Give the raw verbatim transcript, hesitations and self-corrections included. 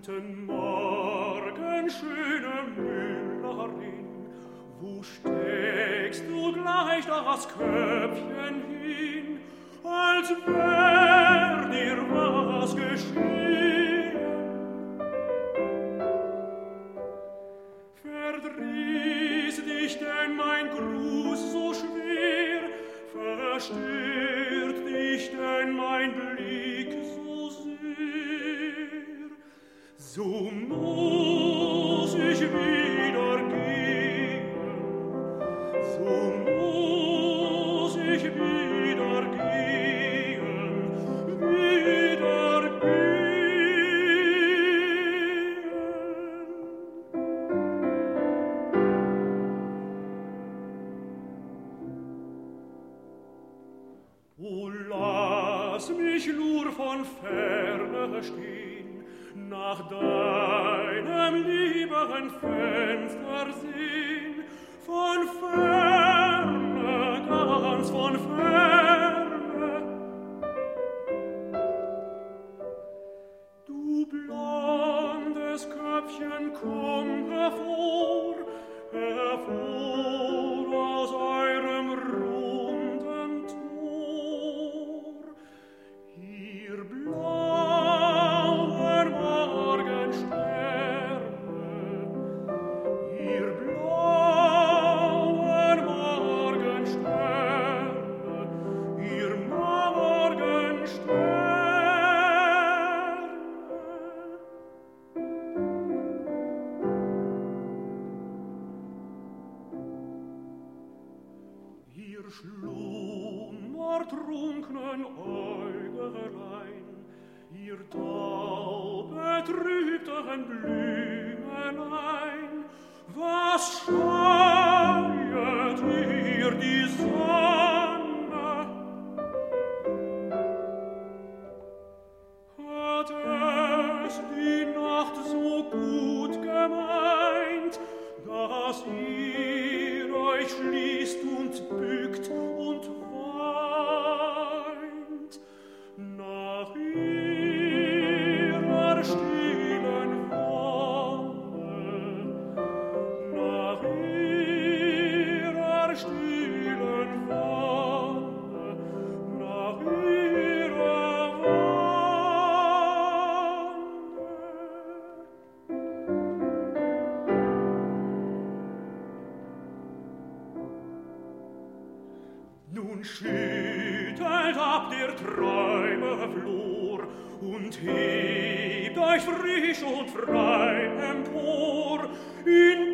Guten Morgen, schöne Müllerin, wo steckst du gleich das Köpfchen hin, als wär dir was geschehen? Verdrieß dich denn mein Gruß so schwer, verstört dich denn mein Blick so sehr? So muss ich wieder gehen, so muss ich wieder gehen, wieder gehen. O lass mich nur von ferne stehen, nach deinem lieben Fenster sehen, von ferne, ganz von ferne. Du blondes Köpfchen, komm hervor, hervor aus eurem runden Tor. Ihr blauen Morgensterne, ihr blauen Morgensterne, ihr Morgensterne. Ihr schlummertrunknen Äugelein, ihr taubetrübten Blümelein, was scheuet ihr die Sonne? Hat es die Nacht so gut gemeint, dass ihr euch schließt und bückt und weint nach ihrer stillen Wonne, nach ihrer stillen Wonne, nach ihrer Wonne. Nun schüttelt ab der Träume Flor und hebt euch frisch und frei empor in